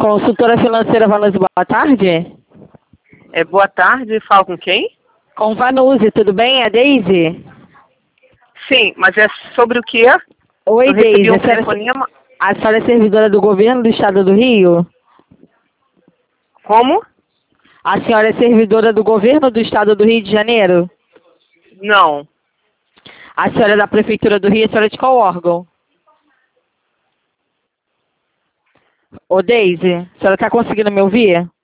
Consultora financeira Vanuzi, boa tarde. Boa tarde, falo com quem? Com Vanuzi, tudo bem? É Deise? Sim, mas é sobre o quê? Oi, Eu recebi Deise. um telefonema. A senhora é servidora do governo do estado do Rio? Como? A senhora é servidora do governo do estado do Rio de Janeiro? Não. A senhora é da prefeitura do Rio, a senhora é de qual órgão? Ô, Deise, a senhora está conseguindo me ouvir?